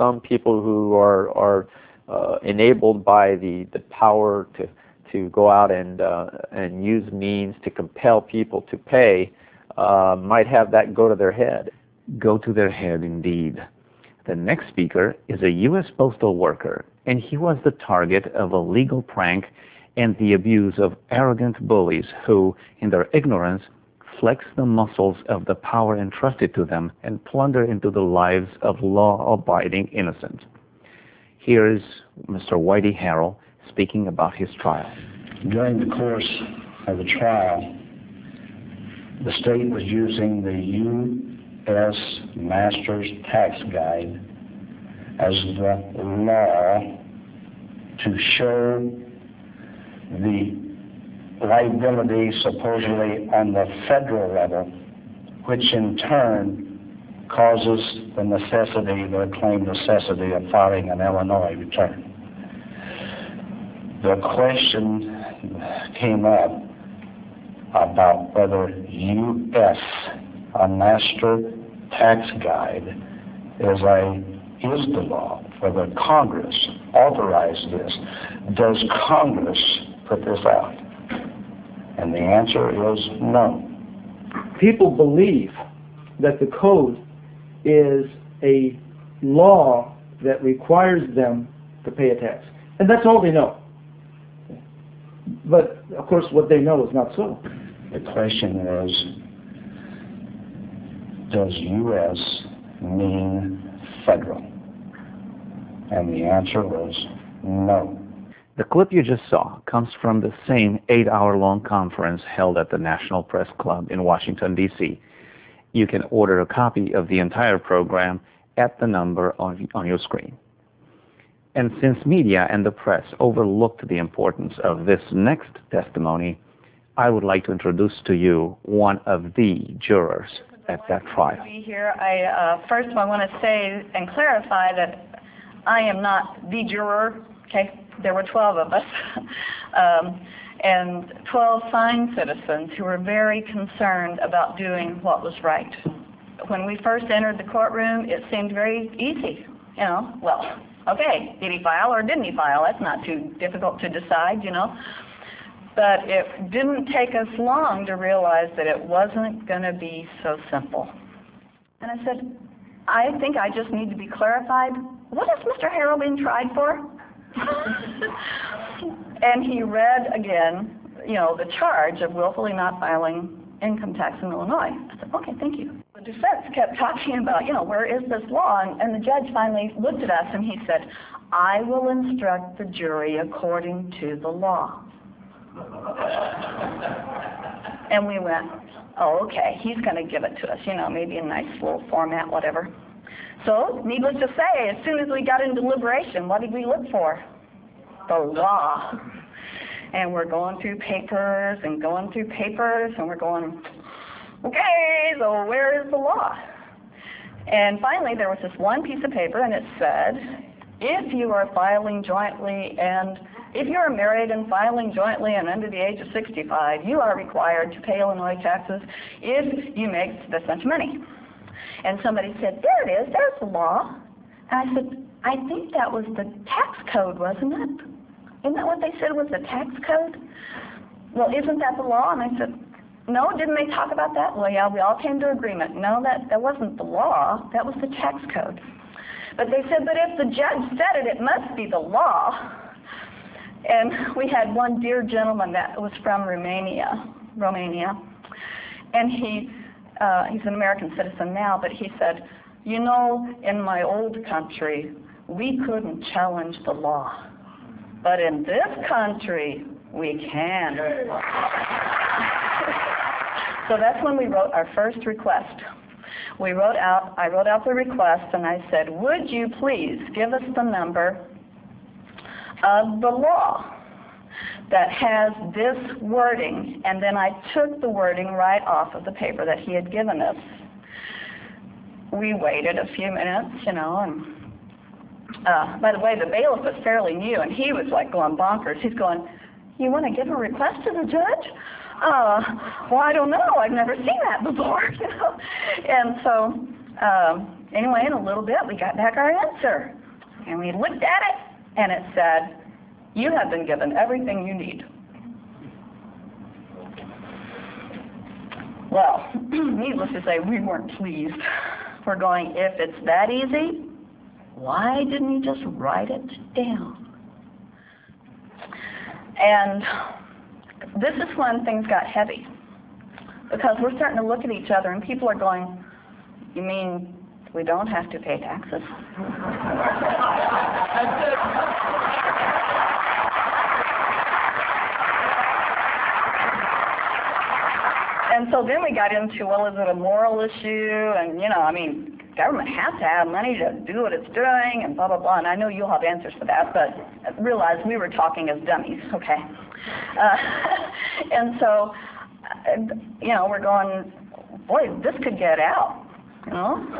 some people who are enabled by the power to go out and use means to compel people to pay might have that go to their head. Go to their head, indeed. The next speaker is a U.S. postal worker, and he was the target of a legal prank and the abuse of arrogant bullies who, in their ignorance, flex the muscles of the power entrusted to them and plunder into the lives of law-abiding innocents. Here is Mr. Whitey Harrell speaking about his trial. During the course of the trial, the state was using the U.S. Master's Tax Guide as the law to show the liability supposedly on the federal level, which in turn causes the necessity, the claimed necessity of filing an Illinois return. The question came up about whether U.S. a Master Tax Guide is the law, whether Congress authorized this. Does Congress put this out? And the answer is no. People believe that the code is a law that requires them to pay a tax. And that's all they know. But, of course, what they know is not so. The question is, does U.S. mean federal? And the answer was no. The clip you just saw comes from the same 8-hour-long conference held at the National Press Club in Washington, D.C. You can order a copy of the entire program at the number on your screen. And since media and the press overlooked the importance of this next testimony, I would like to introduce to you one of the jurors at that trial. Here, first of all, I want to say and clarify that I am not the juror. Okay, there were 12 of us, and 12 fine citizens who were very concerned about doing what was right. When we first entered the courtroom, it seemed very easy. You know, well, okay, did he file or didn't he file? That's not too difficult to decide, you know. But it didn't take us long to realize that it wasn't going to be so simple. And I said, I think I just need to be clarified. What is Mr. Harrell being tried for? And he read again, you know, the charge of willfully not filing income tax in Illinois. I said, okay, thank you. The defense kept talking about, you know, where is this law? And the judge finally looked at us and he said, I will instruct the jury according to the law. And we went, oh, okay, he's going to give it to us, you know, maybe in a nice little format, whatever. So, needless to say, as soon as we got into deliberation, what did we look for? The law. And we're going through papers and going through papers, and we're going, okay, so where is the law? And finally, there was this one piece of paper, and it said, if you are filing jointly and if you are married and filing jointly and under the age of 65, you are required to pay Illinois taxes if you make this much money. And somebody said, there it is, there's the law. And I said, I think that was the tax code, wasn't it? Isn't that what they said was the tax code? Well, isn't that the law? And I said, no, didn't they talk about that? Well, yeah, we all came to agreement. No, that wasn't the law, that was the tax code. But they said, but if the judge said it, it must be the law. And we had one dear gentleman that was from Romania, and he's an American citizen now, but he said, you know, in my old country, we couldn't challenge the law, but in this country, we can. So that's when we wrote our first request. I wrote out the request, and I said, would you please give us the number of the law that has this wording, and then I took the wording right off of the paper that he had given us. We waited a few minutes, you know, and by the way, the bailiff was fairly new, and he was like going bonkers. He's going, you want to give a request to the judge? Well, I don't know. I've never seen that before, you know. And so Anyway, in a little bit, we got back our answer. And we looked at it, and it said, you have been given everything you need. Well, needless to say, we weren't pleased. We're going, if it's that easy, why didn't he just write it down? And this is when things got heavy, because we're starting to look at each other, and people are going, you mean we don't have to pay taxes? And so then we got into, well, is it a moral issue? And, government has to have money to do what it's doing, and blah, blah, blah. And I know you'll have answers for that, but realize we were talking as dummies, okay? And so, we're going, boy, this could get out, It's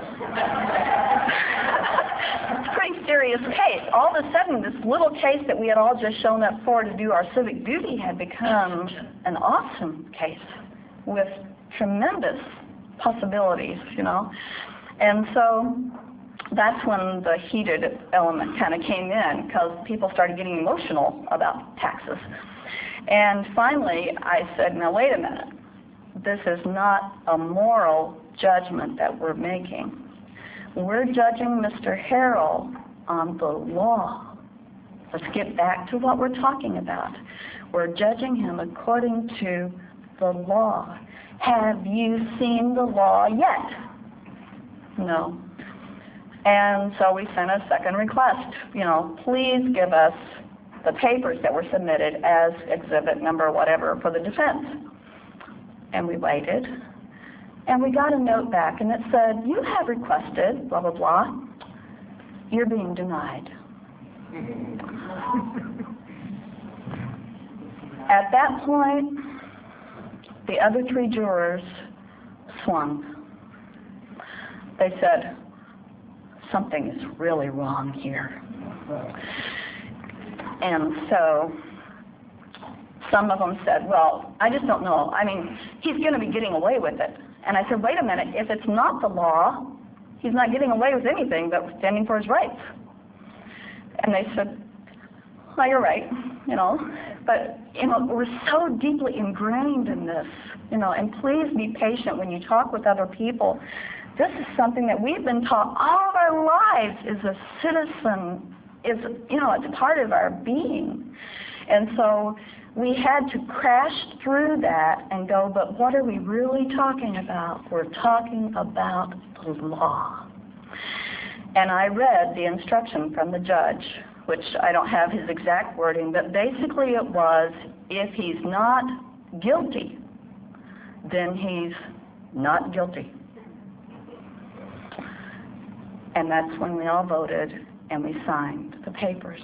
a pretty serious case. All of a sudden, this little case that we had all just shown up for to do our civic duty had become an awesome case with tremendous possibilities, And so that's when the heated element kind of came in, because people started getting emotional about taxes. And finally, I said, now wait a minute. This is not a moral judgment that we're making. We're judging Mr. Harrell on the law. Let's get back to what we're talking about. We're judging him according to the law. Have you seen the law yet? No. And so we sent a second request. Please give us the papers that were submitted as exhibit number whatever for the defense. And we waited. And we got a note back, and it said, you have requested, blah, blah, blah. You're being denied. At that point, the other 3 jurors swung. They said, something is really wrong here. And so some of them said, well, I just don't know. He's going to be getting away with it. And I said, wait a minute, if it's not the law, he's not getting away with anything but standing for his rights. And they said, well, you're right, But, we're so deeply ingrained in this, and please be patient when you talk with other people. This is something that we've been taught all of our lives as a citizen, it's part of our being. And so we had to crash through that and go, but what are we really talking about? We're talking about the law. And I read the instruction from the judge, which I don't have his exact wording, but basically it was, if he's not guilty, then he's not guilty. And that's when we all voted and we signed the papers.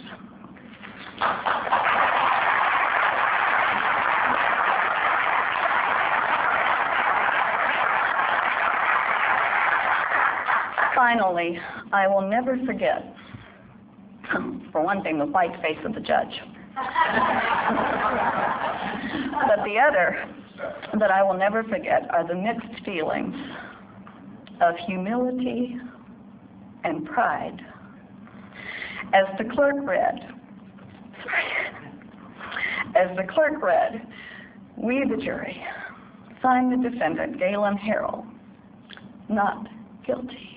Finally, I will never forget, for one thing, the white face of the judge. But the other that I will never forget are the mixed feelings of humility and pride. As the clerk read, we, the jury, find the defendant, Galen Harrell, not guilty.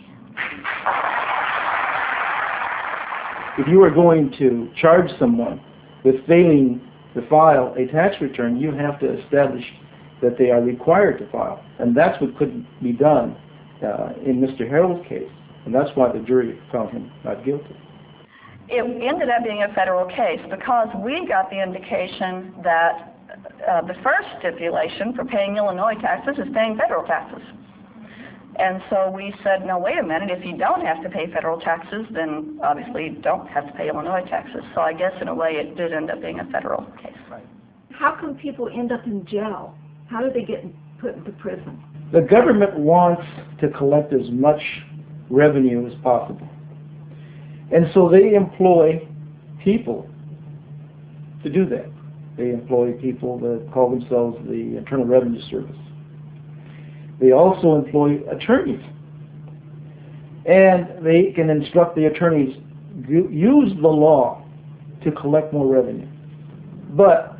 If you are going to charge someone with failing to file a tax return, you have to establish that they are required to file. And that's what couldn't be done in Mr. Harrell's case. And that's why the jury found him not guilty. It ended up being a federal case because we got the indication that the first stipulation for paying Illinois taxes is paying federal taxes. And so we said, no, wait a minute, if you don't have to pay federal taxes, then obviously you don't have to pay Illinois taxes. So I guess in a way it did end up being a federal case. Right. How come people end up in jail? How do they get put into prison? The government wants to collect as much revenue as possible. And so they employ people to do that. They employ people that call themselves the Internal Revenue Service. They also employ attorneys. And they can instruct the attorneys, use the law to collect more revenue. But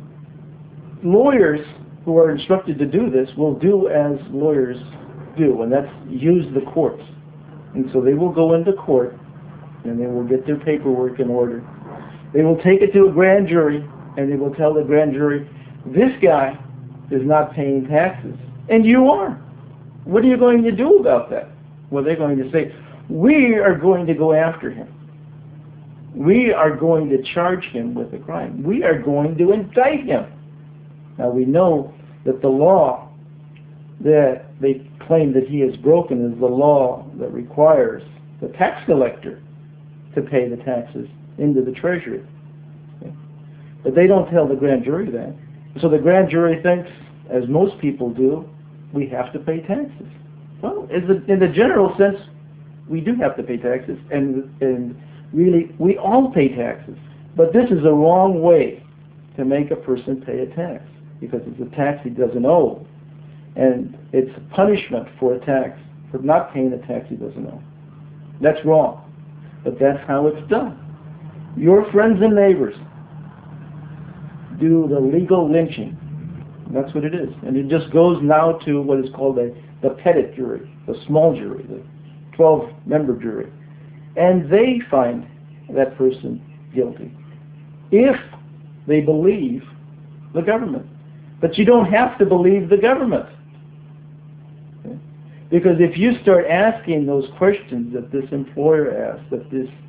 lawyers who are instructed to do this will do as lawyers do, and that's use the courts. And so they will go into court, and they will get their paperwork in order. They will take it to a grand jury, and they will tell the grand jury, this guy is not paying taxes, and you are. What are you going to do about that? Well, they're going to say, we are going to go after him. We are going to charge him with a crime. We are going to indict him. Now, we know that the law that they claim that he has broken is the law that requires the tax collector to pay the taxes into the treasury. Okay? But they don't tell the grand jury that. So the grand jury thinks, as most people do, we have to pay taxes. Well, in the general sense, we do have to pay taxes, and really, we all pay taxes. But this is a wrong way to make a person pay a tax, because it's a tax he doesn't owe. And it's a punishment for a tax, for not paying a tax he doesn't owe. That's wrong. But that's how it's done. Your friends and neighbors do the legal lynching. That's what it is. And it just goes now to what is called the petit jury, the small jury, the 12-member jury. And they find that person guilty if they believe the government. But you don't have to believe the government. Okay? Because if you start asking those questions that this employer asked, that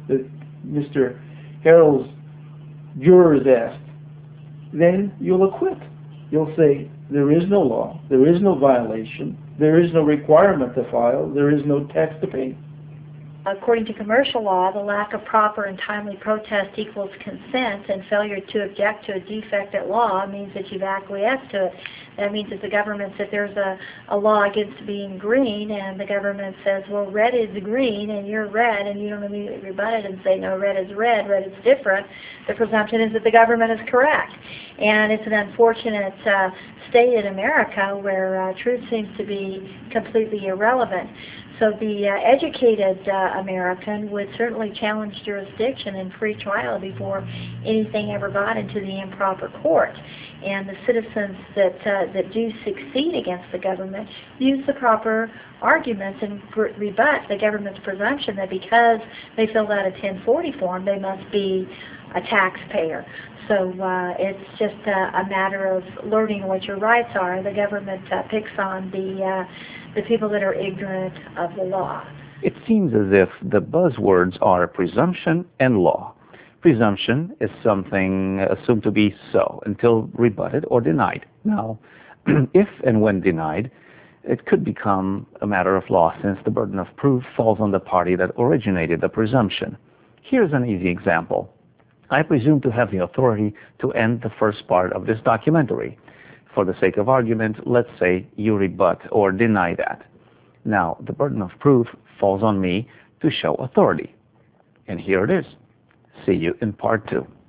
Mr. Harrell's jurors asked, then you'll acquit. You'll say, there is no law, there is no violation, there is no requirement to file, there is no tax to pay. According to commercial law, the lack of proper and timely protest equals consent, and failure to object to a defect at law means that you've acquiesced to it. That means that the government, if there's a law against being green, and the government says, well, red is green, and you're red, and you don't immediately rebut it and say, no, red is red, red is different, the presumption is that the government is correct. And it's an unfortunate state in America where truth seems to be completely irrelevant. So the educated American would certainly challenge jurisdiction and free trial before anything ever got into the improper court. And the citizens that do succeed against the government use the proper arguments and rebut the government's presumption that because they filled out a 1040 form, they must be a taxpayer. So it's just a matter of learning what your rights are. The government picks on the people that are ignorant of the law. It seems as if the buzzwords are presumption and law. Presumption is something assumed to be so until rebutted or denied. Now, if and when denied, it could become a matter of law, since the burden of proof falls on the party that originated the presumption. Here's an easy example. I presume to have the authority to end the first part of this documentary. For the sake of argument, let's say you rebut or deny that. Now, the burden of proof falls on me to show authority. And here it is. See you in part 2.